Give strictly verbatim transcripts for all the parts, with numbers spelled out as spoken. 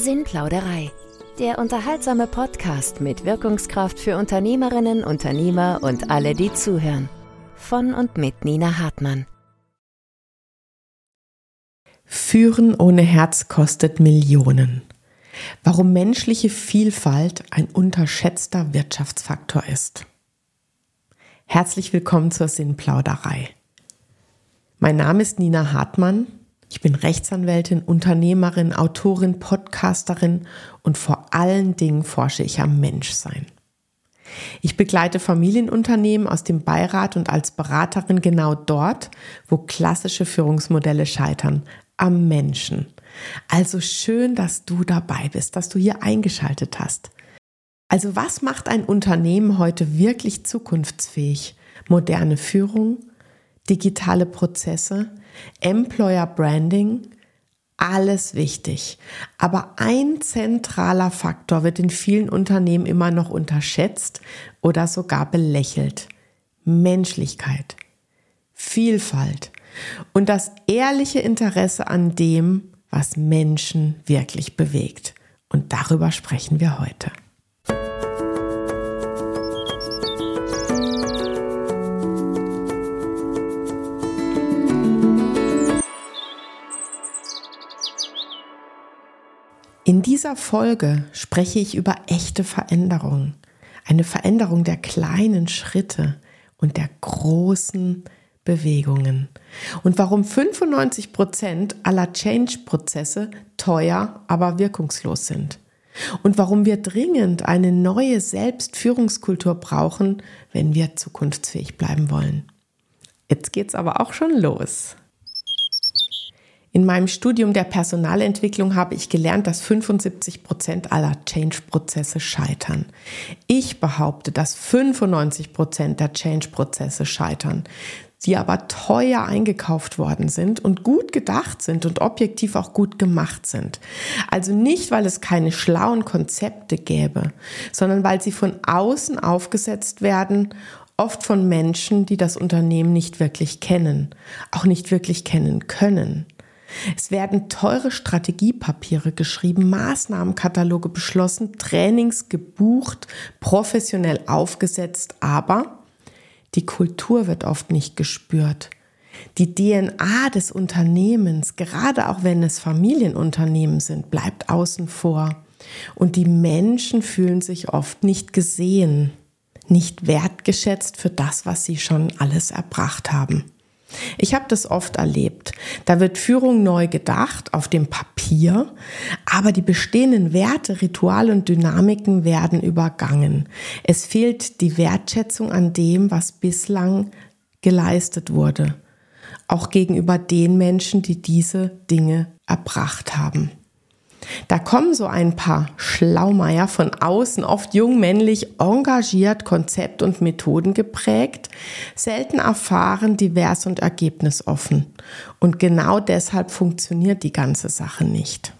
Sinnplauderei, der unterhaltsame Podcast mit Wirkungskraft für Unternehmerinnen, Unternehmer und alle, die zuhören. Von und mit Nina Hartmann. Führen ohne Herz kostet Millionen. Warum menschliche Vielfalt ein unterschätzter Wirtschaftsfaktor ist. Herzlich willkommen zur Sinnplauderei. Mein Name ist Nina Hartmann. Ich bin Rechtsanwältin, Unternehmerin, Autorin, Podcasterin und vor allen Dingen forsche ich am Menschsein. Ich begleite Familienunternehmen aus dem Beirat und als Beraterin genau dort, wo klassische Führungsmodelle scheitern, am Menschen. Also schön, dass du dabei bist, dass du hier eingeschaltet hast. Also was macht ein Unternehmen heute wirklich zukunftsfähig? Moderne Führung, digitale Prozesse, Employer Branding, alles wichtig. Aber ein zentraler Faktor wird in vielen Unternehmen immer noch unterschätzt oder sogar belächelt. Menschlichkeit, Vielfalt und das ehrliche Interesse an dem, was Menschen wirklich bewegt. Und darüber sprechen wir heute. In dieser Folge spreche ich über echte Veränderung. Eine Veränderung der kleinen Schritte und der großen Bewegungen. Und warum fünfundneunzig Prozent aller Change-Prozesse teuer, aber wirkungslos sind. Und warum wir dringend eine neue Selbstführungskultur brauchen, wenn wir zukunftsfähig bleiben wollen. Jetzt geht's aber auch schon los. In meinem Studium der Personalentwicklung habe ich gelernt, dass fünfundsiebzig Prozent aller Change-Prozesse scheitern. Ich behaupte, dass fünfundneunzig Prozent der Change-Prozesse scheitern, die aber teuer eingekauft worden sind und gut gedacht sind und objektiv auch gut gemacht sind. Also nicht, weil es keine schlauen Konzepte gäbe, sondern weil sie von außen aufgesetzt werden, oft von Menschen, die das Unternehmen nicht wirklich kennen, auch nicht wirklich kennen können. Es werden teure Strategiepapiere geschrieben, Maßnahmenkataloge beschlossen, Trainings gebucht, professionell aufgesetzt, aber die Kultur wird oft nicht gespürt. Die D N A des Unternehmens, gerade auch wenn es Familienunternehmen sind, bleibt außen vor. Und die Menschen fühlen sich oft nicht gesehen, nicht wertgeschätzt für das, was sie schon alles erbracht haben. Ich habe das oft erlebt. Da wird Führung neu gedacht, auf dem Papier, aber die bestehenden Werte, Rituale und Dynamiken werden übergangen. Es fehlt die Wertschätzung an dem, was bislang geleistet wurde, auch gegenüber den Menschen, die diese Dinge erbracht haben. Da kommen so ein paar Schlaumeier von außen, oft jung, männlich, engagiert, Konzept und Methoden geprägt, selten erfahren, divers und ergebnisoffen. Und genau deshalb funktioniert die ganze Sache nicht.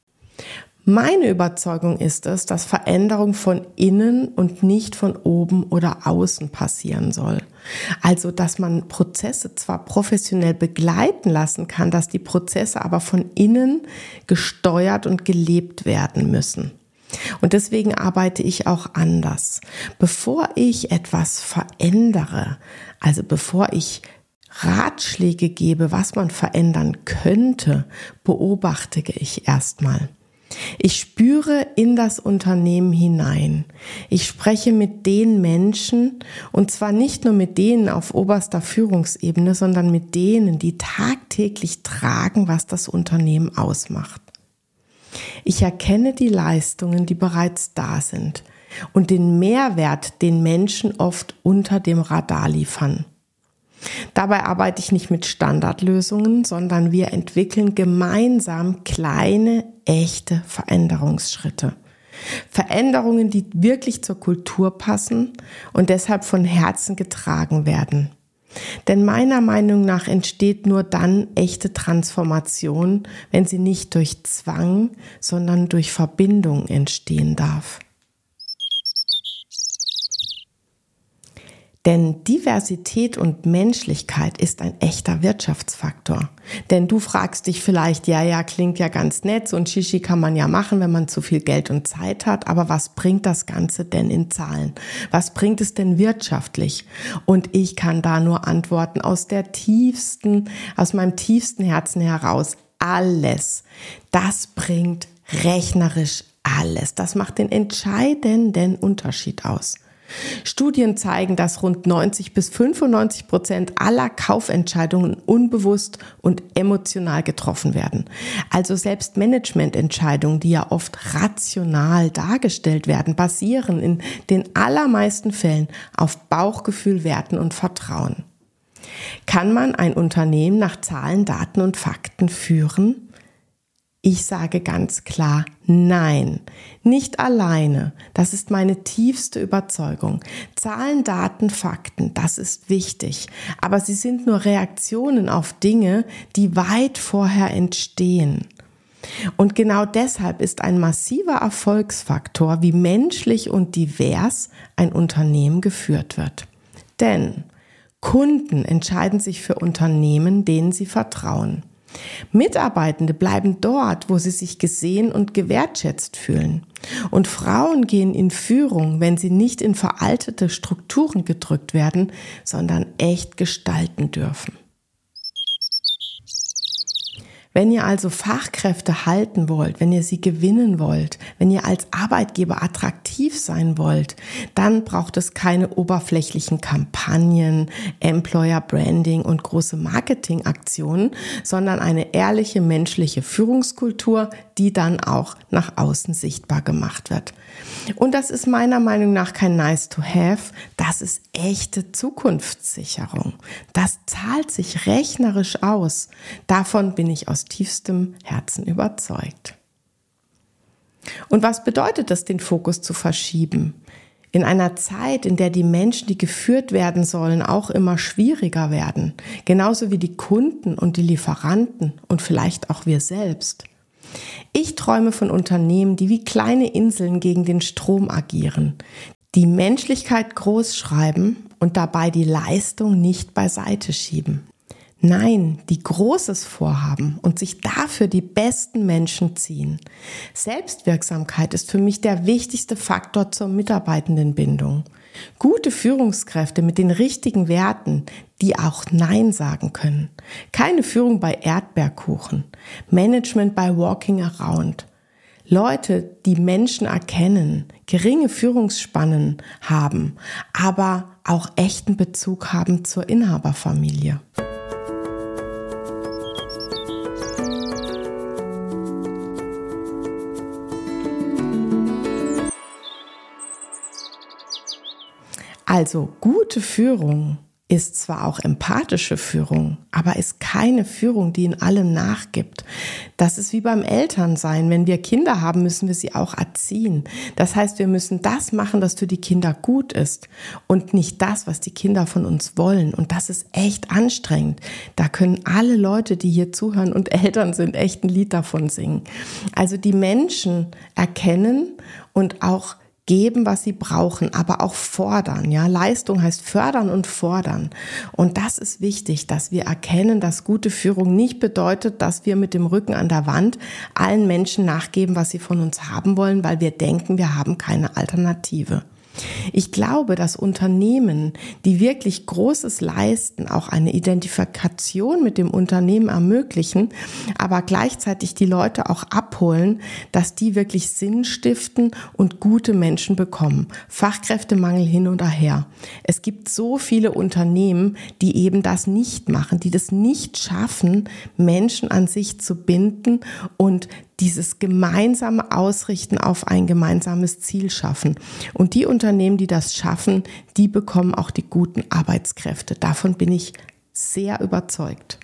Meine Überzeugung ist es, dass Veränderung von innen und nicht von oben oder außen passieren soll. Also, dass man Prozesse zwar professionell begleiten lassen kann, dass die Prozesse aber von innen gesteuert und gelebt werden müssen. Und deswegen arbeite ich auch anders. Bevor ich etwas verändere, also bevor ich Ratschläge gebe, was man verändern könnte, beobachte ich erstmal. Ich spüre in das Unternehmen hinein. Ich spreche mit den Menschen und zwar nicht nur mit denen auf oberster Führungsebene, sondern mit denen, die tagtäglich tragen, was das Unternehmen ausmacht. Ich erkenne die Leistungen, die bereits da sind und den Mehrwert, den Menschen oft unter dem Radar liefern. Dabei arbeite ich nicht mit Standardlösungen, sondern wir entwickeln gemeinsam kleine, echte Veränderungsschritte. Veränderungen, die wirklich zur Kultur passen und deshalb von Herzen getragen werden. Denn meiner Meinung nach entsteht nur dann echte Transformation, wenn sie nicht durch Zwang, sondern durch Verbindung entstehen darf. Denn Diversität und Menschlichkeit ist ein echter Wirtschaftsfaktor. Denn du fragst dich vielleicht, ja, ja, klingt ja ganz nett, so ein Shishi kann man ja machen, wenn man zu viel Geld und Zeit hat, aber was bringt das Ganze denn in Zahlen? Was bringt es denn wirtschaftlich? Und ich kann da nur antworten aus der tiefsten, aus meinem tiefsten Herzen heraus, alles. Das bringt rechnerisch alles. Das macht den entscheidenden Unterschied aus. Studien zeigen, dass rund neunzig bis fünfundneunzig Prozent aller Kaufentscheidungen unbewusst und emotional getroffen werden. Also selbst Managemententscheidungen, die ja oft rational dargestellt werden, basieren in den allermeisten Fällen auf Bauchgefühl, Werten und Vertrauen. Kann man ein Unternehmen nach Zahlen, Daten und Fakten führen? Ich sage ganz klar, nein, nicht alleine. Das ist meine tiefste Überzeugung. Zahlen, Daten, Fakten, das ist wichtig. Aber sie sind nur Reaktionen auf Dinge, die weit vorher entstehen. Und genau deshalb ist ein massiver Erfolgsfaktor, wie menschlich und divers ein Unternehmen geführt wird. Denn Kunden entscheiden sich für Unternehmen, denen sie vertrauen. Mitarbeitende bleiben dort, wo sie sich gesehen und gewertschätzt fühlen. Und Frauen gehen in Führung, wenn sie nicht in veraltete Strukturen gedrückt werden, sondern echt gestalten dürfen. Wenn ihr also Fachkräfte halten wollt, wenn ihr sie gewinnen wollt, wenn ihr als Arbeitgeber attraktiv sein wollt, dann braucht es keine oberflächlichen Kampagnen, Employer Branding und große Marketingaktionen, sondern eine ehrliche menschliche Führungskultur, die dann auch nach außen sichtbar gemacht wird. Und das ist meiner Meinung nach kein nice to have, das ist echte Zukunftssicherung. Das zahlt sich rechnerisch aus. Davon bin ich aus tiefstem Herzen überzeugt. Und was bedeutet es, den Fokus zu verschieben? In einer Zeit, in der die Menschen, die geführt werden sollen, auch immer schwieriger werden, genauso wie die Kunden und die Lieferanten und vielleicht auch wir selbst. Ich träume von Unternehmen, die wie kleine Inseln gegen den Strom agieren, die Menschlichkeit groß schreiben und dabei die Leistung nicht beiseite schieben. Nein, die Großes vorhaben und sich dafür die besten Menschen ziehen. Selbstwirksamkeit ist für mich der wichtigste Faktor zur Mitarbeitendenbindung. Gute Führungskräfte mit den richtigen Werten, die auch Nein sagen können. Keine Führung bei Erdbeerkuchen. Management bei Walking Around. Leute, die Menschen erkennen, geringe Führungsspannen haben, aber auch echten Bezug haben zur Inhaberfamilie. Also gute Führung ist zwar auch empathische Führung, aber ist keine Führung, die in allem nachgibt. Das ist wie beim Elternsein. Wenn wir Kinder haben, müssen wir sie auch erziehen. Das heißt, wir müssen das machen, dass für die Kinder gut ist und nicht das, was die Kinder von uns wollen. Und das ist echt anstrengend. Da können alle Leute, die hier zuhören und Eltern sind, echt ein Lied davon singen. Also die Menschen erkennen und auch geben, was sie brauchen, aber auch fordern. Ja, Leistung heißt fördern und fordern. Und das ist wichtig, dass wir erkennen, dass gute Führung nicht bedeutet, dass wir mit dem Rücken an der Wand allen Menschen nachgeben, was sie von uns haben wollen, weil wir denken, wir haben keine Alternative. Ich glaube, dass Unternehmen, die wirklich Großes leisten, auch eine Identifikation mit dem Unternehmen ermöglichen, aber gleichzeitig die Leute auch abholen, dass die wirklich Sinn stiften und gute Menschen bekommen. Fachkräftemangel hin oder her. Es gibt so viele Unternehmen, die eben das nicht machen, die das nicht schaffen, Menschen an sich zu binden und dieses gemeinsame Ausrichten auf ein gemeinsames Ziel schaffen. Und die Unternehmen, die das schaffen, die bekommen auch die guten Arbeitskräfte. Davon bin ich sehr überzeugt.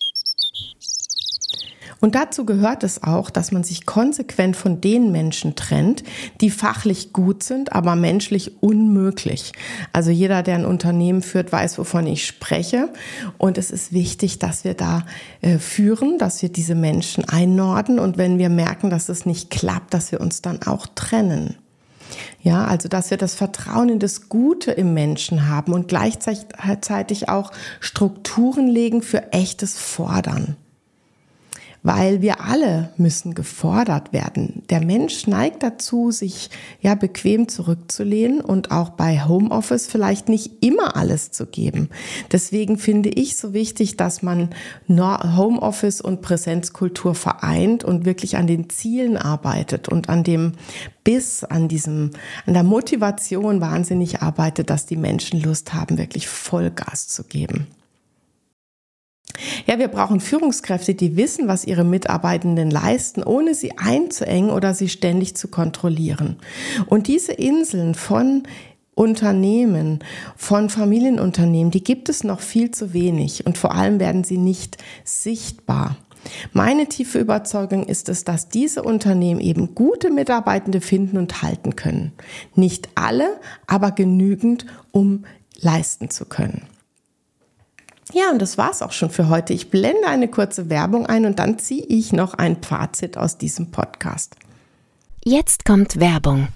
Und dazu gehört es auch, dass man sich konsequent von den Menschen trennt, die fachlich gut sind, aber menschlich unmöglich. Also jeder, der ein Unternehmen führt, weiß, wovon ich spreche. Und es ist wichtig, dass wir da äh, führen, dass wir diese Menschen einnorden. Und wenn wir merken, dass es nicht klappt, dass wir uns dann auch trennen. Ja, also dass wir das Vertrauen in das Gute im Menschen haben und gleichzeitig auch Strukturen legen für echtes Fordern. Weil wir alle müssen gefordert werden. Der Mensch neigt dazu, sich ja bequem zurückzulehnen und auch bei Homeoffice vielleicht nicht immer alles zu geben. Deswegen finde ich so wichtig, dass man Homeoffice und Präsenzkultur vereint und wirklich an den Zielen arbeitet und an dem Biss, an diesem, an der Motivation wahnsinnig arbeitet, dass die Menschen Lust haben, wirklich Vollgas zu geben. Ja, wir brauchen Führungskräfte, die wissen, was ihre Mitarbeitenden leisten, ohne sie einzuengen oder sie ständig zu kontrollieren. Und diese Inseln von Unternehmen, von Familienunternehmen, die gibt es noch viel zu wenig und vor allem werden sie nicht sichtbar. Meine tiefe Überzeugung ist es, dass diese Unternehmen eben gute Mitarbeitende finden und halten können. Nicht alle, aber genügend, um leisten zu können. Ja, und das war's auch schon für heute. Ich blende eine kurze Werbung ein und dann ziehe ich noch ein Fazit aus diesem Podcast. Jetzt kommt Werbung.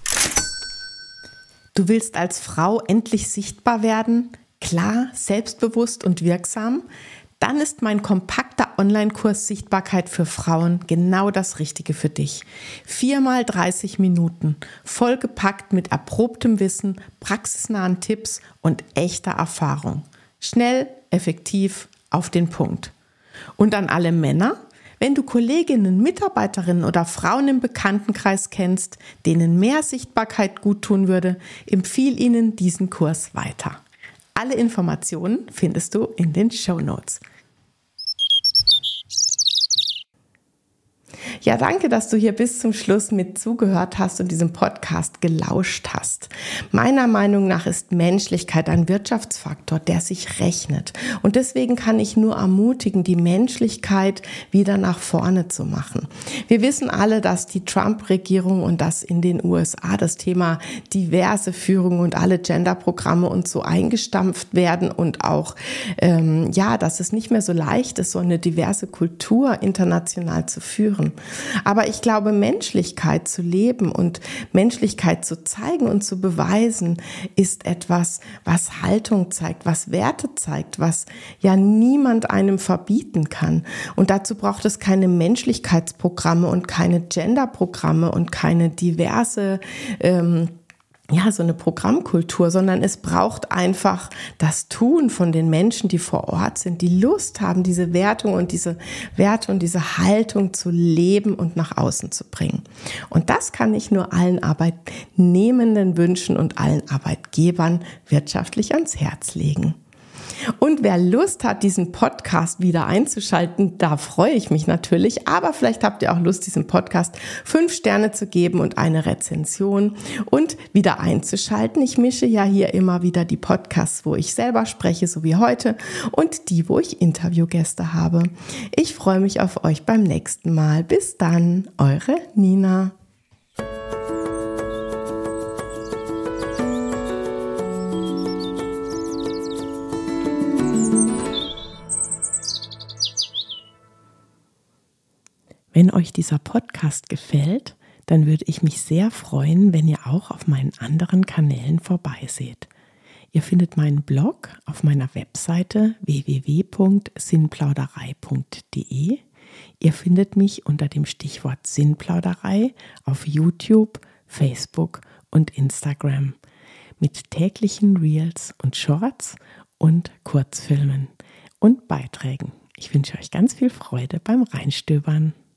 Du willst als Frau endlich sichtbar werden? Klar, selbstbewusst und wirksam? Dann ist mein kompakter Online-Kurs Sichtbarkeit für Frauen genau das Richtige für dich. Viermal dreißig Minuten, vollgepackt mit erprobtem Wissen, praxisnahen Tipps und echter Erfahrung. Schnell, effektiv, auf den Punkt. Und an alle Männer, wenn du Kolleginnen, Mitarbeiterinnen oder Frauen im Bekanntenkreis kennst, denen mehr Sichtbarkeit guttun würde, empfiehl ihnen diesen Kurs weiter. Alle Informationen findest du in den Shownotes. Ja, danke, dass du hier bis zum Schluss mit zugehört hast und diesem Podcast gelauscht hast. Meiner Meinung nach ist Menschlichkeit ein Wirtschaftsfaktor, der sich rechnet. Und deswegen kann ich nur ermutigen, die Menschlichkeit wieder nach vorne zu machen. Wir wissen alle, dass die Trump-Regierung und dass in den U S A das Thema diverse Führung und alle Gender-Programme und so eingestampft werden und auch, ähm, ja, dass es nicht mehr so leicht ist, so eine diverse Kultur international zu führen. Aber ich glaube, Menschlichkeit zu leben und Menschlichkeit zu zeigen und zu beweisen, ist etwas, was Haltung zeigt, was Werte zeigt, was ja niemand einem verbieten kann. Und dazu braucht es keine Menschlichkeitsprogramme und keine Genderprogramme und keine diverse ähm, ja, so eine Programmkultur, sondern es braucht einfach das Tun von den Menschen, die vor Ort sind, die Lust haben, diese Wertung und diese Werte und diese Haltung zu leben und nach außen zu bringen. Und das kann ich nur allen Arbeitnehmenden wünschen und allen Arbeitgebern wirtschaftlich ans Herz legen. Und wer Lust hat, diesen Podcast wieder einzuschalten, da freue ich mich natürlich. Aber vielleicht habt ihr auch Lust, diesem Podcast fünf Sterne zu geben und eine Rezension und wieder einzuschalten. Ich mische ja hier immer wieder die Podcasts, wo ich selber spreche, so wie heute, und die, wo ich Interviewgäste habe. Ich freue mich auf euch beim nächsten Mal. Bis dann, eure Nina. Wenn euch dieser Podcast gefällt, dann würde ich mich sehr freuen, wenn ihr auch auf meinen anderen Kanälen vorbeiseht. Ihr findet meinen Blog auf meiner Webseite w w w punkt sinnplauderei punkt d e. Ihr findet mich unter dem Stichwort Sinnplauderei auf YouTube, Facebook und Instagram mit täglichen Reels und Shorts und Kurzfilmen und Beiträgen. Ich wünsche euch ganz viel Freude beim Reinstöbern.